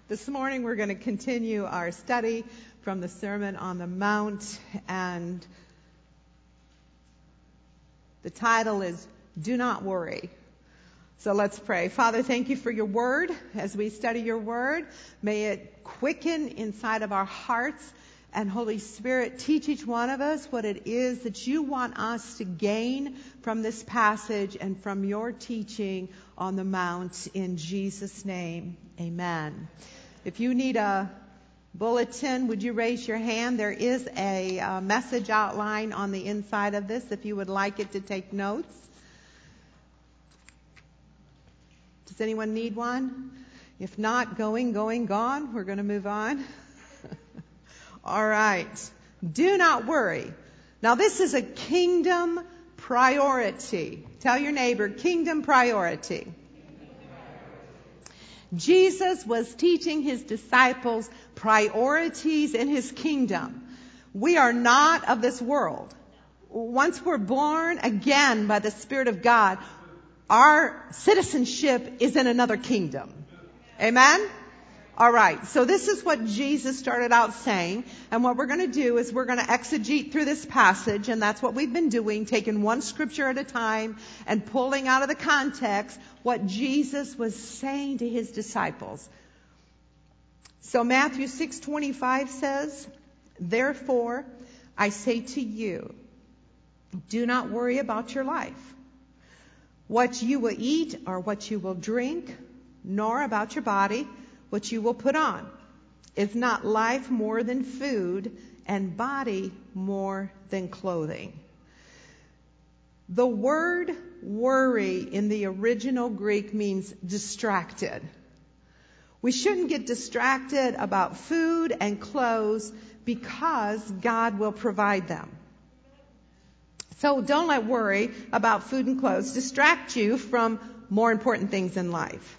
This morning we're going to continue our study from the Sermon on the Mount, and the title is Do Not Worry. So let's pray. Father, thank you for your word. As we study your word, may it quicken inside of our hearts. And Holy Spirit, teach each one of us what it is that you want us to gain from this passage and from your teaching on the Mount. In Jesus' name, amen. If you need a bulletin, would you raise your hand? There is a message outline on the inside of this if you would like it to take notes. Does anyone need one? If not, gone. We're going to move on. All right. Do not worry. Now, this is a kingdom priority. Tell your neighbor, kingdom priority. Jesus was teaching his disciples priorities in his kingdom. We are not of this world. Once we're born again by the Spirit of God, our citizenship is in another kingdom. Amen? All right, so this is what Jesus started out saying, and what we're going to do is we're going to exegete through this passage, and that's what we've been doing, taking one scripture at a time and pulling out of the context what Jesus was saying to his disciples. So Matthew 6:25 says, "Therefore I say to you, do not worry about your life, what you will eat or what you will drink, nor about your body, what you will put on. Is not life more than food, and body more than clothing?" The word worry in the original Greek means distracted. We shouldn't get distracted about food and clothes because God will provide them. So don't let worry about food and clothes distract you from more important things in life.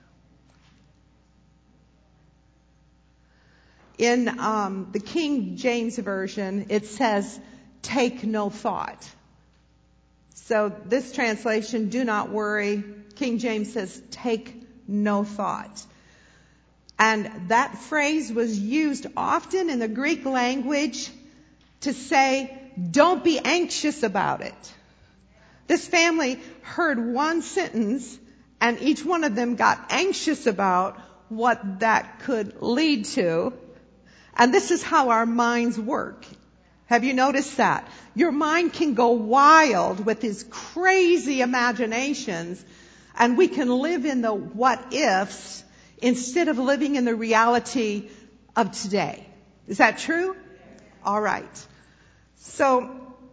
In the King James Version, it says, take no thought. So this translation, do not worry, King James says, take no thought. And that phrase was used often in the Greek language to say, don't be anxious about it. This family heard one sentence, and each one of them got anxious about what that could lead to. And this is how our minds work. Have you noticed that? Your mind can go wild with these crazy imaginations, and we can live in the what ifs instead of living in the reality of today. Is that true? All right. So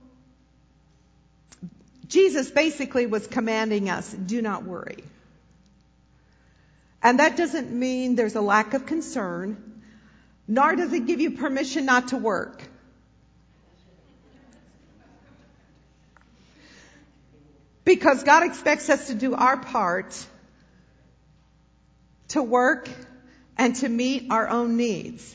Jesus basically was commanding us, do not worry. And that doesn't mean there's a lack of concern. Nor does it give you permission not to work. Because God expects us to do our part to work and to meet our own needs.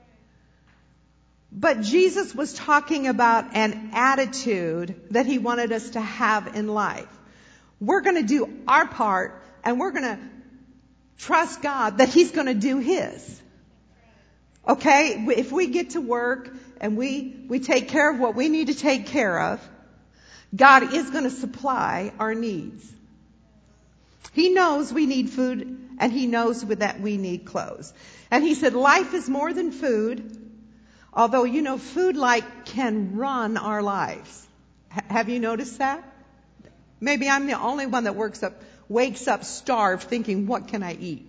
But Jesus was talking about an attitude that he wanted us to have in life. We're going to do our part, and we're going to trust God that he's going to do his. Okay, if we get to work and we take care of what we need to take care of, God is going to supply our needs. He knows we need food, and he knows that we need clothes. And he said life is more than food, although, food can run our lives. Have you noticed that? Maybe I'm the only one that wakes up starved thinking, what can I eat?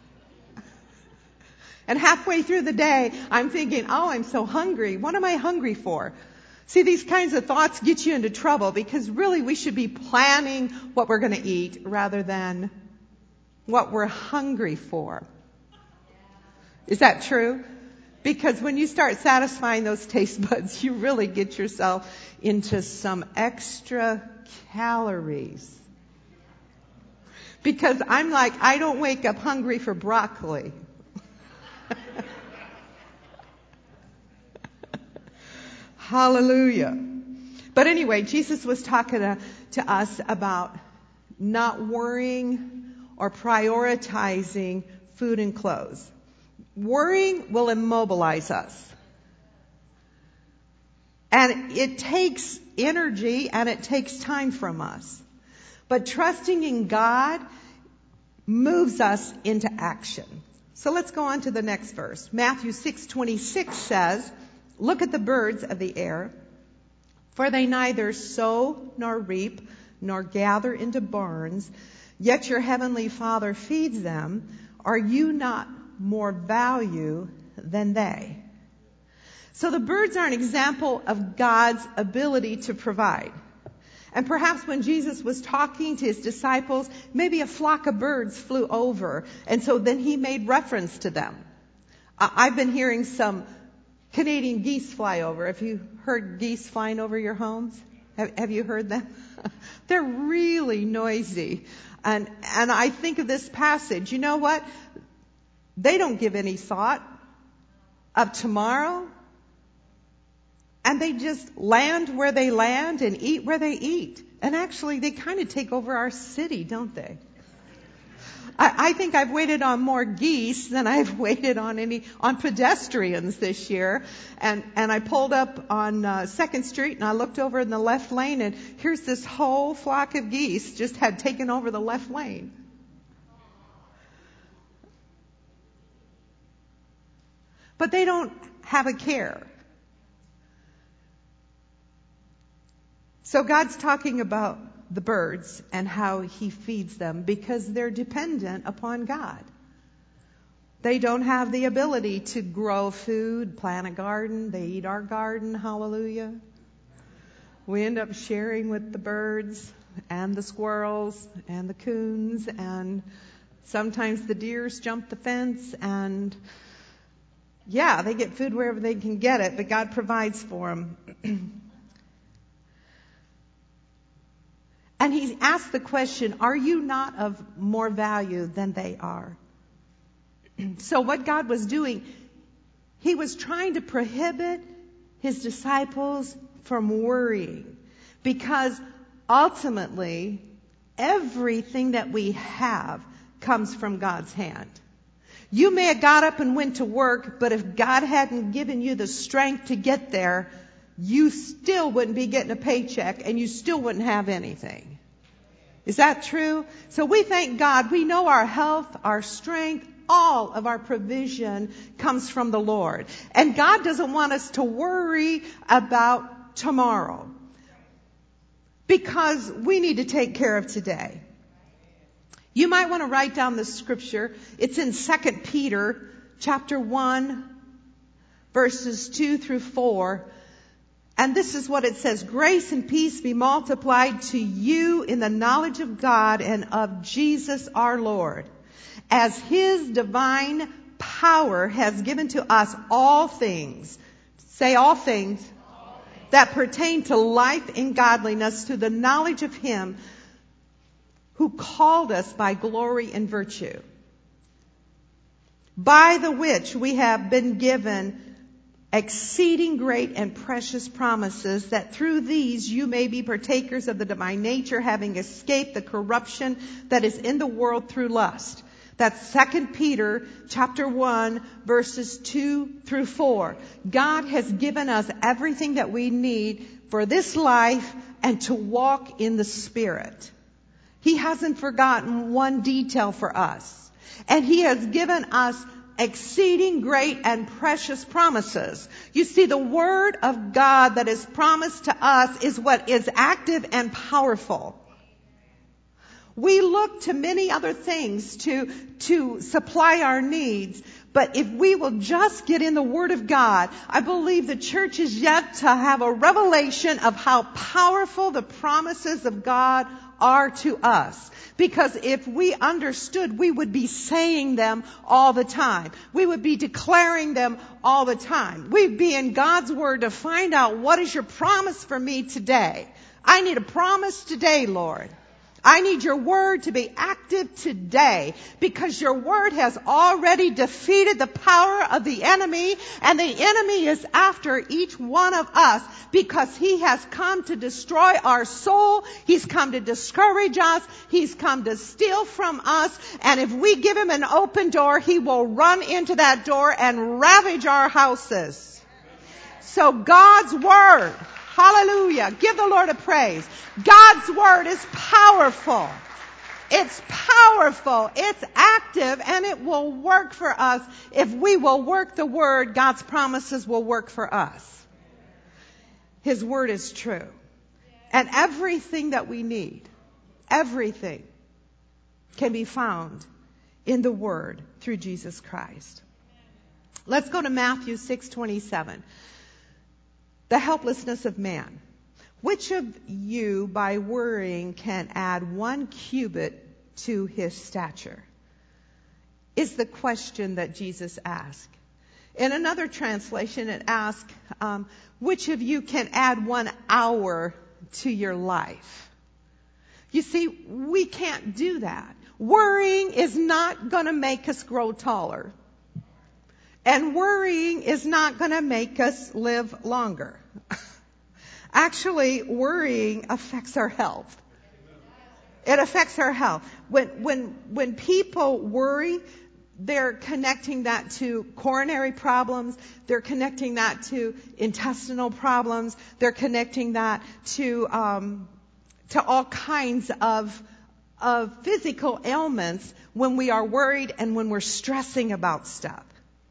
And halfway through the day, I'm thinking, I'm so hungry. What am I hungry for? See, these kinds of thoughts get you into trouble because really we should be planning what we're going to eat rather than what we're hungry for. Is that true? Because when you start satisfying those taste buds, you really get yourself into some extra calories. Because I'm I don't wake up hungry for broccoli. Hallelujah. But anyway, Jesus was talking to us about not worrying or prioritizing food and clothes. Worrying will immobilize us. And it takes energy and it takes time from us. But trusting in God moves us into action. So let's go on to the next verse. Matthew 6:26 says, "Look at the birds of the air, for they neither sow nor reap nor gather into barns, yet your heavenly Father feeds them. Are you not more value than they?" So the birds are an example of God's ability to provide. And perhaps when Jesus was talking to his disciples, maybe a flock of birds flew over. And so then he made reference to them. I've been hearing some Canadian geese fly over. Have you heard geese flying over your homes? Have you heard them? They're really noisy. And I think of this passage. You know what? They don't give any thought of tomorrow. And they just land where they land and eat where they eat. And actually, they kind of take over our city, don't they? I think I've waited on more geese than I've waited on pedestrians this year. And I pulled up on 2nd Street and I looked over in the left lane and here's this whole flock of geese just had taken over the left lane. But they don't have a care. So God's talking about the birds and how he feeds them because they're dependent upon God. They don't have the ability to grow food, plant a garden. They eat our garden, hallelujah. We end up sharing with the birds and the squirrels and the coons, and sometimes the deers jump the fence, and yeah, they get food wherever they can get it, but God provides for them. And he asked the question, are you not of more value than they are? So what God was doing, he was trying to prohibit his disciples from worrying. Because ultimately, everything that we have comes from God's hand. You may have got up and went to work, but if God hadn't given you the strength to get there, you still wouldn't be getting a paycheck and you still wouldn't have anything. Is that true? So we thank God. We know our health, our strength, all of our provision comes from the Lord. And God doesn't want us to worry about tomorrow because we need to take care of today. You might want to write down the scripture. It's in 2 Peter chapter 1, verses 2 through 4. And this is what it says. Grace and peace be multiplied to you in the knowledge of God and of Jesus our Lord, as his divine power has given to us all things. Say all things. That pertain to life and godliness, to the knowledge of him who called us by glory and virtue, by the which we have been given exceeding great and precious promises, that through these you may be partakers of the divine nature, having escaped the corruption that is in the world through lust. That's 2 Peter chapter 1, verses 2 through 4. God has given us everything that we need for this life and to walk in the Spirit. He hasn't forgotten one detail for us. And he has given us exceeding great and precious promises. You see, the word of God that is promised to us is what is active and powerful. We look to many other things to supply our needs, but if we will just get in the Word of God, I believe the church is yet to have a revelation of how powerful the promises of God are to us. Because if we understood, we would be saying them all the time. We would be declaring them all the time. We'd be in God's Word to find out, what is your promise for me today? I need a promise today, Lord. I need your word to be active today because your word has already defeated the power of the enemy, and the enemy is after each one of us because he has come to destroy our soul. He's come to discourage us. He's come to steal from us. And if we give him an open door, he will run into that door and ravage our houses. So God's word, hallelujah, give the Lord a praise. God's word is powerful. It's powerful. It's active, and it will work for us. If we will work the word, God's promises will work for us. His word is true. And everything that we need, everything can be found in the word through Jesus Christ. Let's go to Matthew 6:27. The helplessness of man. Which of you by worrying can add 1 cubit to his stature? Is the question that Jesus asked. In another translation, it asks, which of you can add 1 hour to your life? You see, we can't do that. Worrying is not going to make us grow taller. And worrying is not going to make us live longer. Actually, worrying affects our health. It affects our health. When people worry, they're connecting that to coronary problems. They're connecting that to intestinal problems. They're connecting that to all kinds of physical ailments when we are worried and when we're stressing about stuff.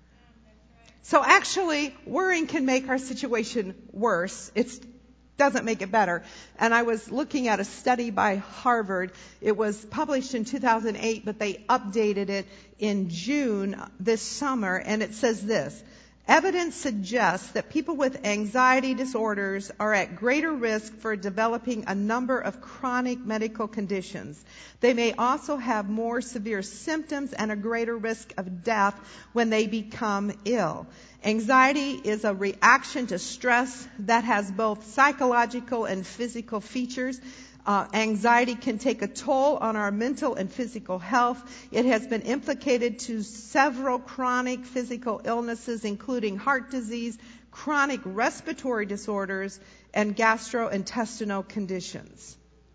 So actually, worrying can make our situation worse. It doesn't make it better. And I was looking at a study by Harvard. It was published in 2008, but they updated it in June this summer. And it says this: evidence suggests that people with anxiety disorders are at greater risk for developing a number of chronic medical conditions. They may also have more severe symptoms and a greater risk of death when they become ill. Anxiety is a reaction to stress that has both psychological and physical features. Anxiety can take a toll on our mental and physical health. It has been implicated to several chronic physical illnesses, including heart disease, chronic respiratory disorders, and gastrointestinal conditions.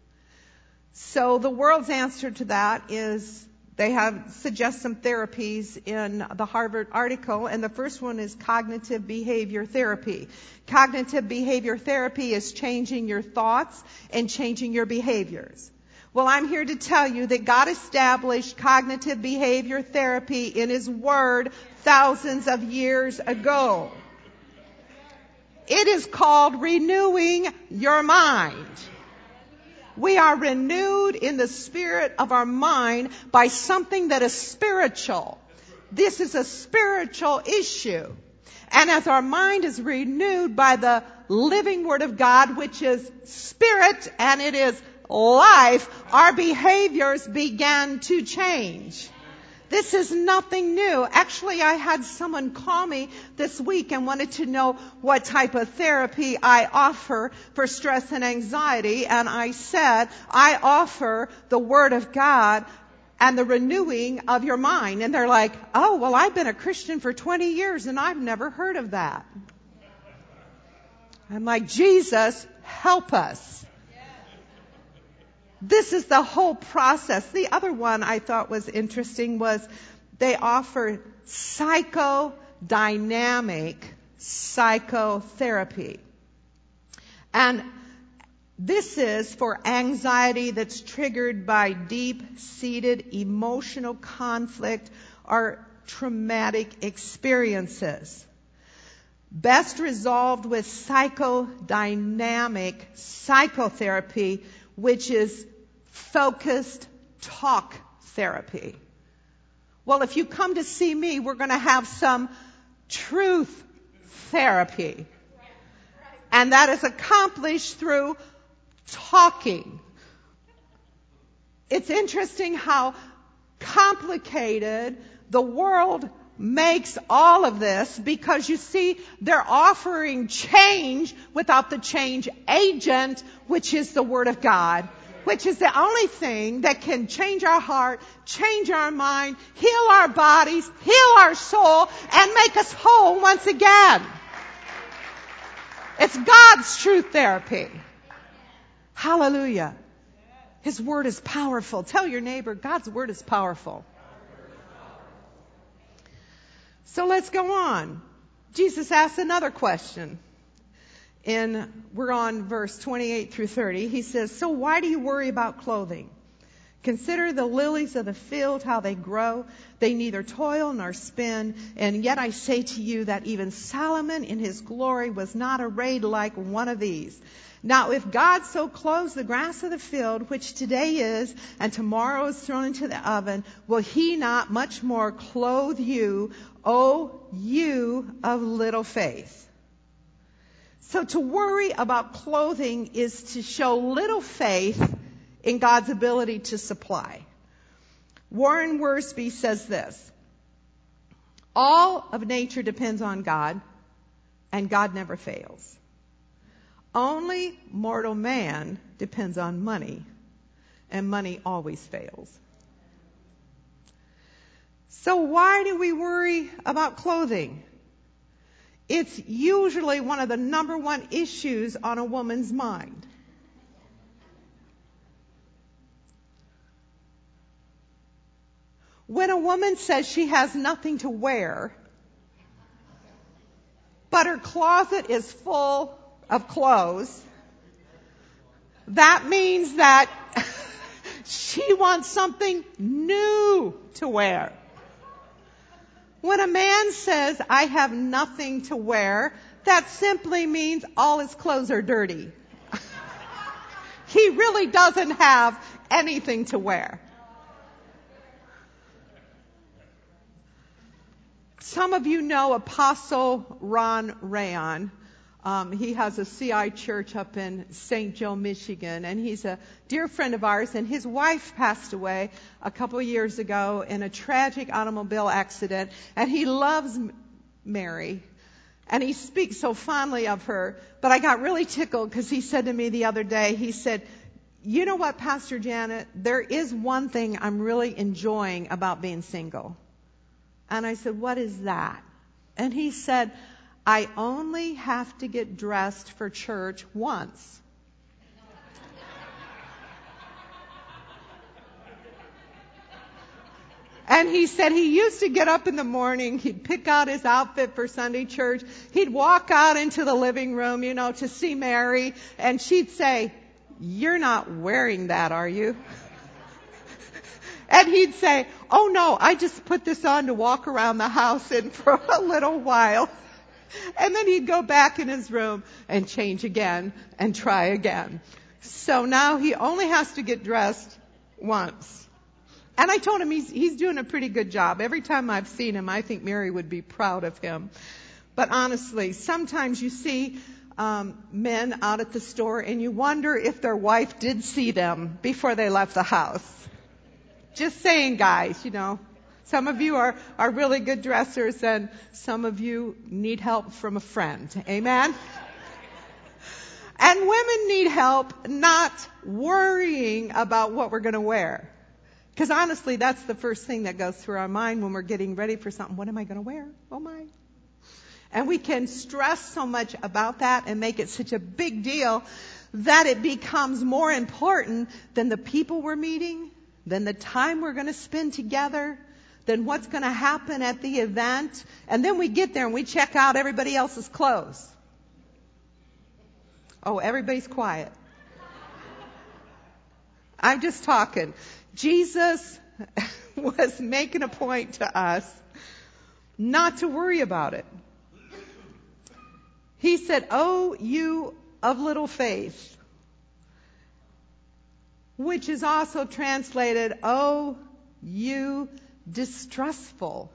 So the world's answer to that is they suggest some therapies in the Harvard article, and the first one is cognitive behavior therapy. Cognitive behavior therapy is changing your thoughts and changing your behaviors. Well, I'm here to tell you that God established cognitive behavior therapy in His Word thousands of years ago. It is called renewing your mind. We are renewed in the spirit of our mind by something that is spiritual. This is a spiritual issue. And as our mind is renewed by the living Word of God, which is spirit and it is life, our behaviors began to change. This is nothing new. Actually, I had someone call me this week and wanted to know what type of therapy I offer for stress and anxiety. And I said, I offer the Word of God and the renewing of your mind. And they're like, oh, well, I've been a Christian for 20 years and I've never heard of that. I'm like, Jesus, help us. This is the whole process. The other one I thought was interesting was they offer psychodynamic psychotherapy. And this is for anxiety that's triggered by deep-seated emotional conflict or traumatic experiences. Best resolved with psychodynamic psychotherapy, which is focused talk therapy. Well, if you come to see me, we're going to have some truth therapy. And that is accomplished through talking. It's interesting how complicated the world makes all of this, because you see, they're offering change without the change agent, which is the Word of God. which is the only thing that can change our heart, change our mind, heal our bodies, heal our soul, and make us whole once again. It's God's true therapy. Hallelujah. His word is powerful. Tell your neighbor, God's word is powerful. So let's go on. Jesus asked another question. We're on verse 28 through 30. He says, so why do you worry about clothing? Consider the lilies of the field, how they grow. They neither toil nor spin. And yet I say to you that even Solomon in his glory was not arrayed like one of these. Now, if God so clothes the grass of the field, which today is, and tomorrow is thrown into the oven, will he not much more clothe you, O you of little faith? So to worry about clothing is to show little faith in God's ability to supply. Warren Wiersbe says this: all of nature depends on God, and God never fails. Only mortal man depends on money, and money always fails. So why do we worry about clothing? It's usually one of the number one issues on a woman's mind. When a woman says she has nothing to wear, but her closet is full of clothes, that means that she wants something new to wear. When a man says, I have nothing to wear, that simply means all his clothes are dirty. He really doesn't have anything to wear. Some of you know Apostle Ron Rayon. He has a CI church up in St. Joe, Michigan, and he's a dear friend of ours, and his wife passed away a couple of years ago in a tragic automobile accident, and he loves Mary, and he speaks so fondly of her. But I got really tickled because he said to me the other day, he said, you know what, Pastor Janet, there is one thing I'm really enjoying about being single. And I said, what is that? And he said, I only have to get dressed for church once. And he said he used to get up in the morning, he'd pick out his outfit for Sunday church, he'd walk out into the living room, to see Mary, and she'd say, you're not wearing that, are you? And he'd say, oh no, I just put this on to walk around the house in for a little while. And then he'd go back in his room and change again and try again. So now he only has to get dressed once. And I told him he's doing a pretty good job. Every time I've seen him, I think Mary would be proud of him. But honestly, sometimes you see men out at the store and you wonder if their wife did see them before they left the house. Just saying, guys, Some of you are really good dressers, and some of you need help from a friend. Amen? And women need help not worrying about what we're going to wear. Because honestly, that's the first thing that goes through our mind when we're getting ready for something. What am I going to wear? Oh my. And we can stress so much about that and make it such a big deal that it becomes more important than the people we're meeting, than the time we're going to spend together, than what's going to happen at the event. And then we get there and we check out everybody else's clothes. Oh, everybody's quiet. I'm just talking. Jesus was making a point to us not to worry about it. He said, oh, you of little faith, which is also translated, oh, you distrustful.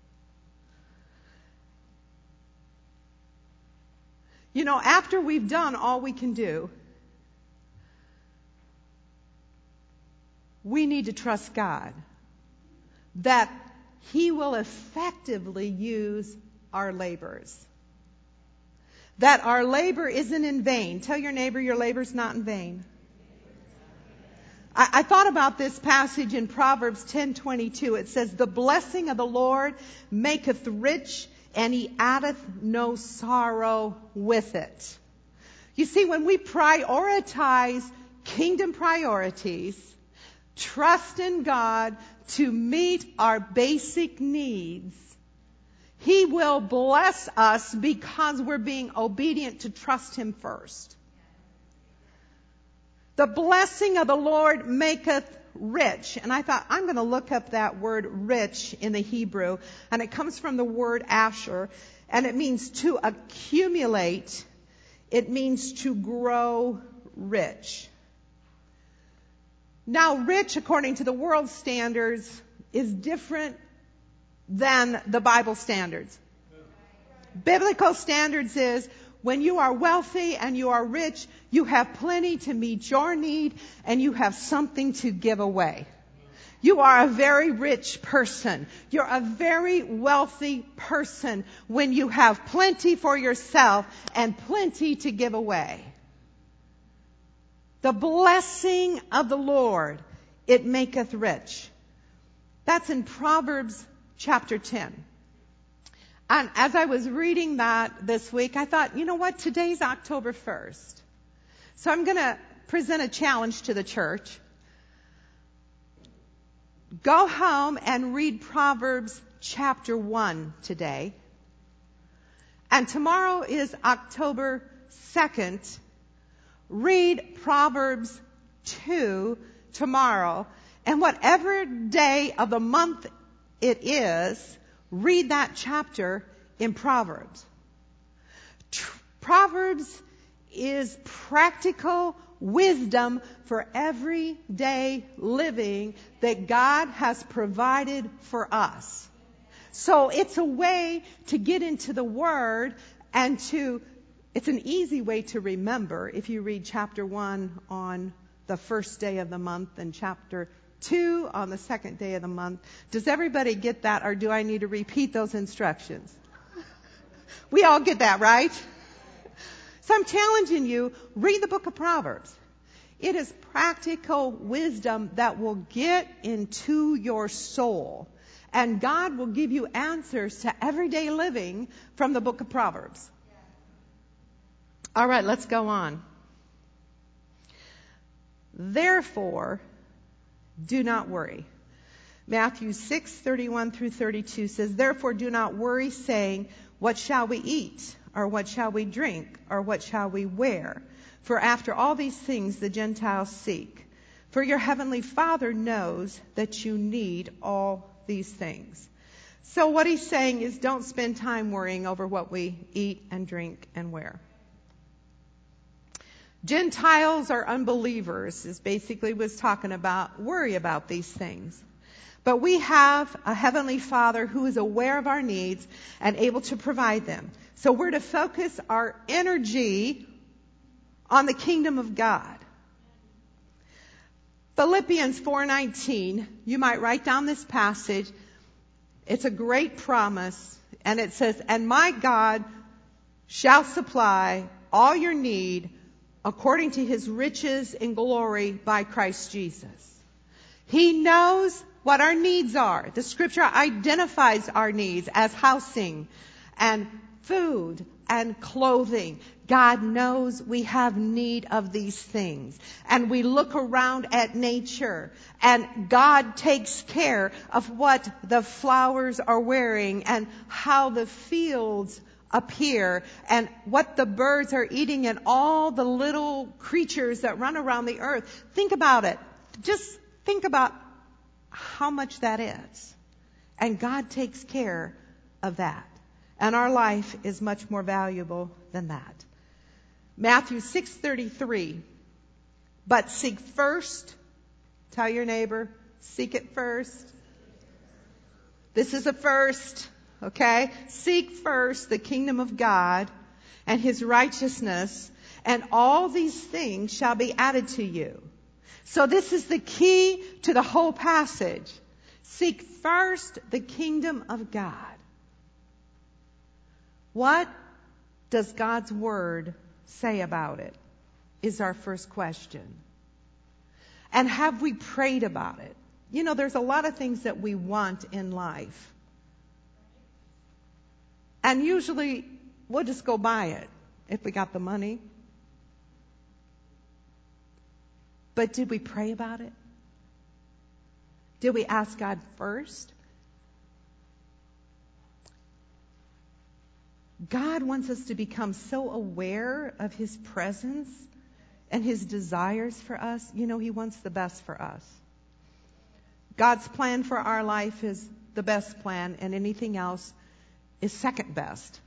After we've done all we can do, we need to trust God that He will effectively use our labors. That our labor isn't in vain. Tell your neighbor your labor's not in vain. I thought about this passage in Proverbs 10:22. It says, "The blessing of the Lord maketh rich, and he addeth no sorrow with it." You see, when we prioritize kingdom priorities, trust in God to meet our basic needs, He will bless us because we're being obedient to trust Him first. The blessing of the Lord maketh rich. And I thought, I'm going to look up that word rich in the Hebrew. And it comes from the word asher. And it means to accumulate. It means to grow rich. Now, rich, according to the world standards, is different than the Bible standards. Biblical standards is when you are wealthy and you are rich, you have plenty to meet your need and you have something to give away. You are a very rich person. You're a very wealthy person when you have plenty for yourself and plenty to give away. The blessing of the Lord, it maketh rich. That's in Proverbs chapter 10. And as I was reading that this week, I thought, you know what? Today's October 1st. So I'm going to present a challenge to the church. Go home and read Proverbs chapter 1 today. And tomorrow is October 2nd. Read Proverbs 2 tomorrow. And whatever day of the month it is, read that chapter in Proverbs. Proverbs is practical wisdom for everyday living that God has provided for us. So it's a way to get into the Word and it's an easy way to remember if you read chapter 1 on the first day of the month and chapter 2 on the second day of the month. Does everybody get that, or do I need to repeat those instructions? We all get that, right? So I'm challenging you, read the book of Proverbs. It is practical wisdom that will get into your soul. And God will give you answers to everyday living from the book of Proverbs. All right, let's go on. Therefore, do not worry. Matthew 6:31 through 32 says, "Therefore do not worry, saying, what shall we eat? Or what shall we drink? Or what shall we wear? For after all these things the Gentiles seek. For your heavenly Father knows that you need all these things." So what he's saying is don't spend time worrying over what we eat and drink and wear. Gentiles or unbelievers is basically what's talking about. Worry about these things. But we have a heavenly Father who is aware of our needs and able to provide them. So we're to focus our energy on the kingdom of God. Philippians 4:19, you might write down this passage. It's a great promise. And it says, "And my God shall supply all your need according to His riches in glory by Christ Jesus." He knows what our needs are. The scripture identifies our needs as housing and food and clothing. God knows we have need of these things. And we look around at nature and God takes care of what the flowers are wearing and how the fields appear and what the birds are eating and all the little creatures that run around the earth. Think about it. Just think about how much that is. And God takes care of that. And our life is much more valuable than that. Matthew 6:33. "But seek first," tell your neighbor, seek it first. This is a first, okay? Seek first the kingdom of God and His righteousness, and all these things shall be added to you. So this is the key to the whole passage. Seek first the kingdom of God. What does God's word say about it? Is our first question. And have we prayed about it? You know, there's a lot of things that we want in life. And usually we'll just go buy it if we got the money. But did we pray about it? Did we ask God first? God wants us to become so aware of His presence and His desires for us. You know, He wants the best for us. God's plan for our life is the best plan, and anything else is second best.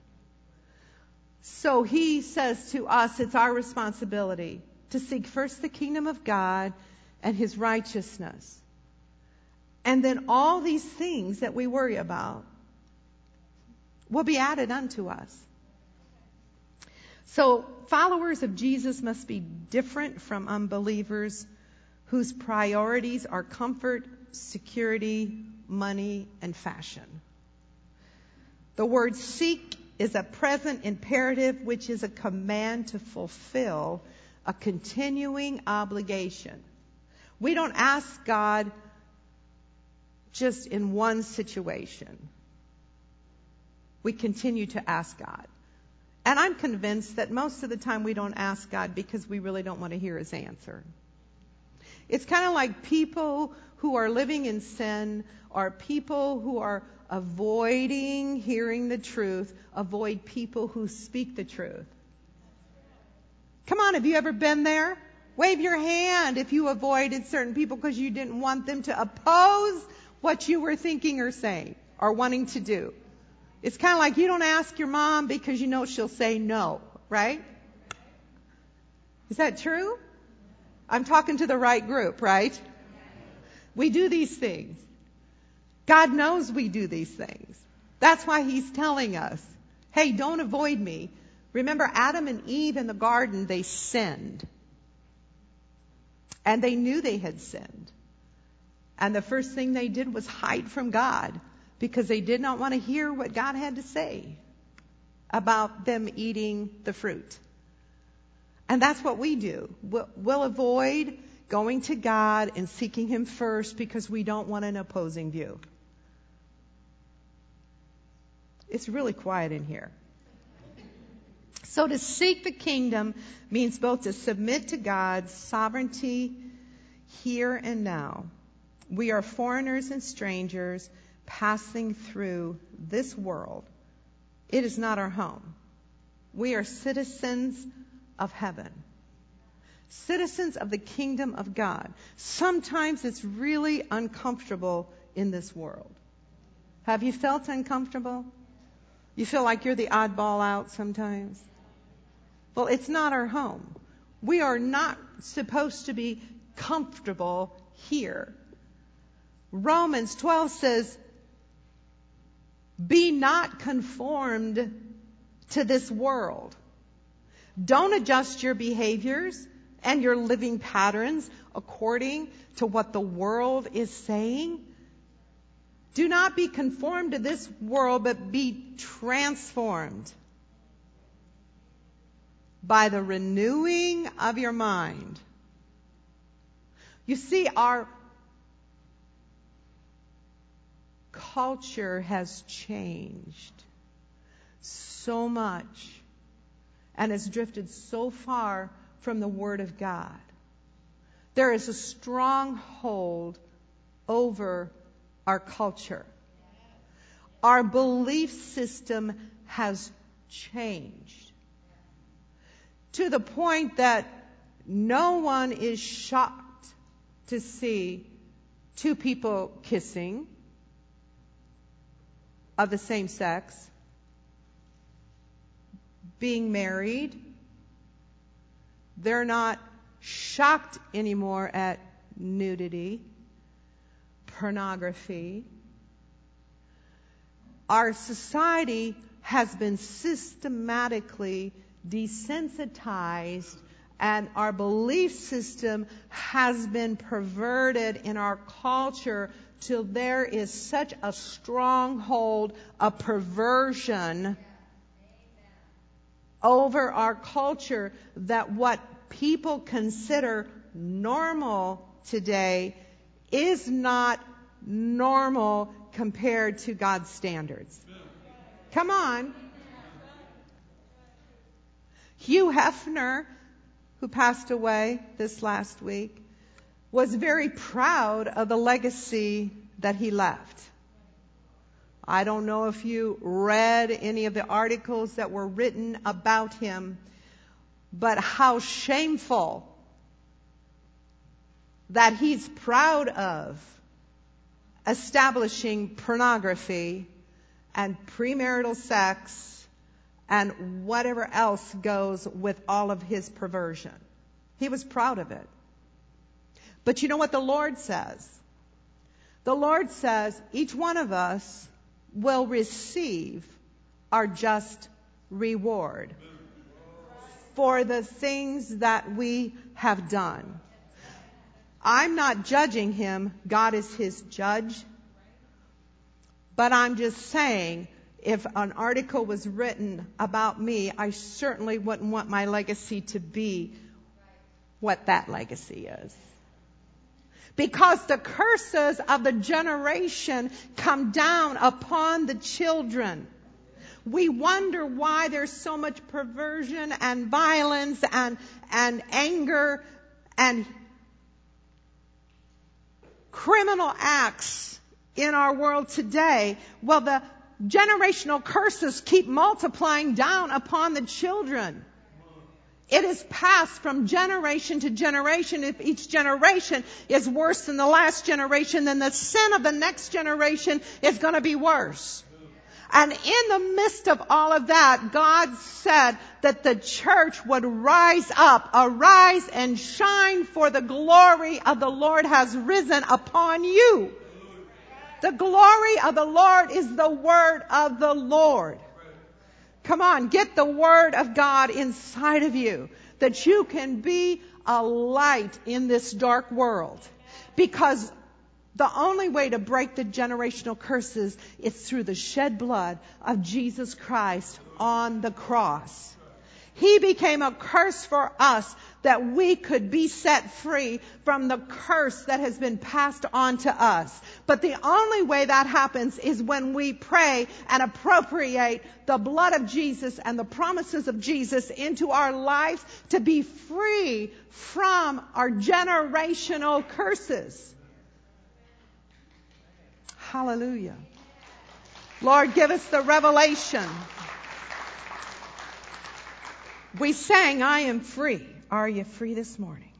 So He says to us, it's our responsibility to seek first the kingdom of God and His righteousness. And then all these things that we worry about will be added unto us. So followers of Jesus must be different from unbelievers whose priorities are comfort, security, money, and fashion. The word seek is a present imperative, which is a command to fulfill a continuing obligation. We don't ask God just in one situation. We continue to ask God. And I'm convinced that most of the time we don't ask God because we really don't want to hear His answer. It's kind of like people who are living in sin or people who are avoiding hearing the truth, avoid people who speak the truth. Come on, have you ever been there? Wave your hand if you avoided certain people because you didn't want them to oppose what you were thinking or saying or wanting to do. It's kind of like you don't ask your mom because you know she'll say no, right? Is that true? I'm talking to the right group, right? We do these things. God knows we do these things. That's why He's telling us, hey, don't avoid me. Remember, Adam and Eve in the garden, they sinned. And they knew they had sinned. And the first thing they did was hide from God because they did not want to hear what God had to say about them eating the fruit. And that's what we do. We'll avoid going to God and seeking Him first because we don't want an opposing view. It's really quiet in here. So to seek the kingdom means both to submit to God's sovereignty here and now. We are foreigners and strangers passing through this world. It is not our home. We are citizens of heaven. Citizens of the kingdom of God. Sometimes it's really uncomfortable in this world. Have you felt uncomfortable? You feel like you're the oddball out sometimes? Well, it's not our home. We are not supposed to be comfortable here. Romans 12 says, be not conformed to this world. Don't adjust your behaviors and your living patterns according to what the world is saying. Do not be conformed to this world, but be transformed by the renewing of your mind. You see, our culture has changed so much and has drifted so far from the Word of God. There is a stronghold over our culture. Our belief system has changed to the point that no one is shocked to see two people kissing of the same sex, being married. They're not shocked anymore at nudity, pornography. Our society has been systematically desensitized, and our belief system has been perverted in our culture till there is such a stronghold of perversion over our culture that what people consider normal today is not normal compared to God's standards. Come on. Hugh Hefner, who passed away this last week, was very proud of the legacy that he left. I don't know if you read any of the articles that were written about him, but how shameful that he's proud of establishing pornography and premarital sex and whatever else goes with all of his perversion. He was proud of it. But you know what the Lord says? The Lord says each one of us will receive our just reward for the things that we have done. I'm not judging him. God is his judge. But I'm just saying, if an article was written about me, I certainly wouldn't want my legacy to be what that legacy is. Because the curses of the generation come down upon the children. We wonder why there's so much perversion and violence and anger and criminal acts in our world today. Well, the generational curses keep multiplying down upon the children. It is passed from generation to generation. If each generation is worse than the last generation, then the sin of the next generation is going to be worse. And in the midst of all of that, God said that the church would rise up, arise and shine, for the glory of the Lord has risen upon you. The glory of the Lord is the word of the Lord. Come on, get the word of God inside of you, that you can be a light in this dark world. Because the only way to break the generational curses is through the shed blood of Jesus Christ on the cross. He became a curse for us that we could be set free from the curse that has been passed on to us. But the only way that happens is when we pray and appropriate the blood of Jesus and the promises of Jesus into our lives to be free from our generational curses. Hallelujah. Lord, give us the revelation. We sang, I am free. Are you free this morning?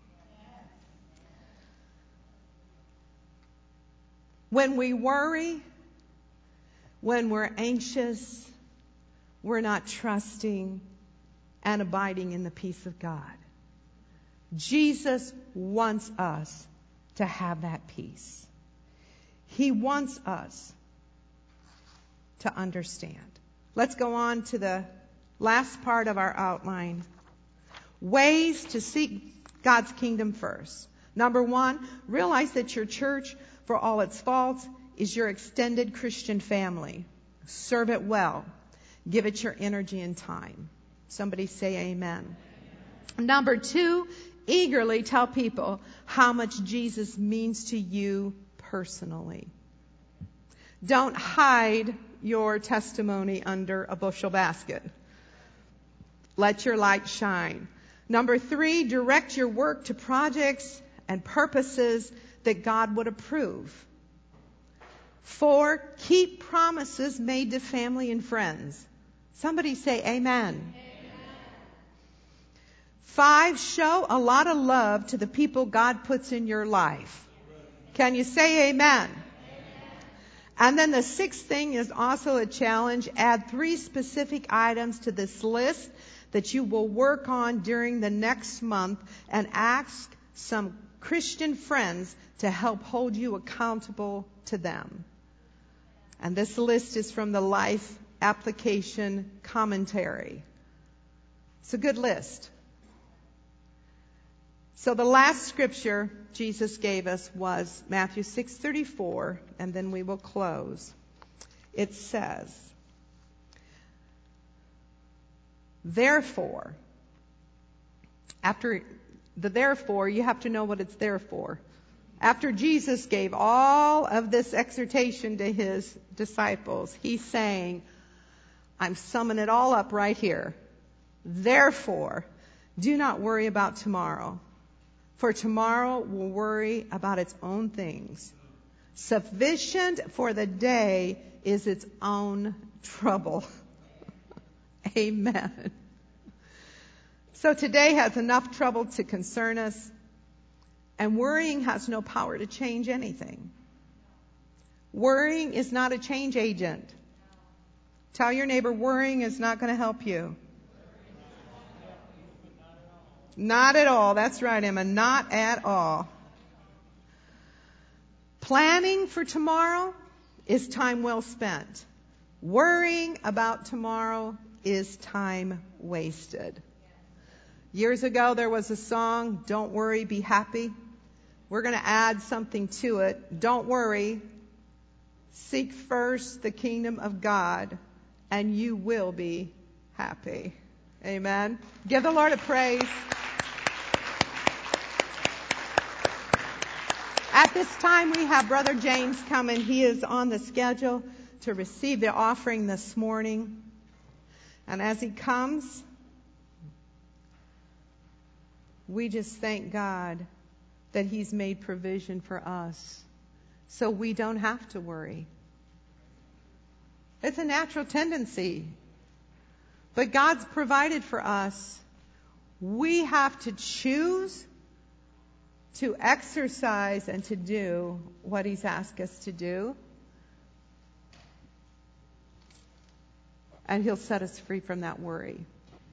When we worry, when we're anxious, we're not trusting and abiding in the peace of God. Jesus wants us to have that peace. He wants us to understand. Let's go on to the last part of our outline. Ways to seek God's kingdom first. Number one, realize that your church, for all its faults, is your extended Christian family. Serve it well. Give it your energy and time. Somebody say amen. Number two, eagerly tell people how much Jesus means to you personally. Don't hide your testimony under a bushel basket. Let your light shine. Number three, direct your work to projects and purposes that God would approve. 4, keep promises made to family and friends. Somebody say amen. 5, show a lot of love to the people God puts in your life. Can you say amen? And then the 6th thing is also a challenge. Add 3 specific items to this list that you will work on during the next month, and ask some Christian friends to help hold you accountable to them. And this list is from the Life Application Commentary. It's a good list. So the last scripture Jesus gave us was Matthew 6:34, and then we will close. It says, Therefore, after the therefore, you have to know what it's there for. After Jesus gave all of this exhortation to his disciples, he's saying, I'm summing it all up right here. Therefore, do not worry about tomorrow, for tomorrow will worry about its own things. Sufficient for the day is its own trouble. Amen. So today has enough trouble to concern us, and worrying has no power to change anything. Worrying is not a change agent. Tell your neighbor, worrying is not going to help you. Not at all. That's right, Emma. Not at all. Planning for tomorrow is time well spent. Worrying about tomorrow is time wasted. Years ago, there was a song, Don't Worry, Be Happy. We're going to add something to it. Don't worry. Seek first the kingdom of God, and you will be happy. Amen. Give the Lord a praise. At this time, we have Brother James coming. He is on the schedule to receive the offering this morning. And as he comes, we just thank God that he's made provision for us so we don't have to worry. It's a natural tendency. But God's provided for us. We have to choose to exercise and to do what he's asked us to do. And he'll set us free from that worry.